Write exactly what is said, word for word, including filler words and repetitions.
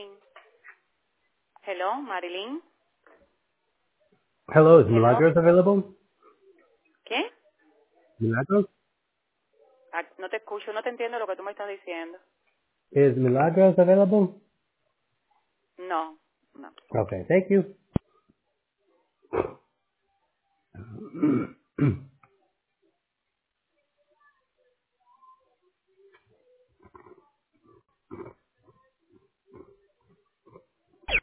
Marilyn. Hello, Marilyn. Hello, is Hello. Milagros available? ¿Qué? Milagros? Ah, no te escucho, no te entiendo lo que tú me estás diciendo. Is Milagros available? No, no. Okay, thank you.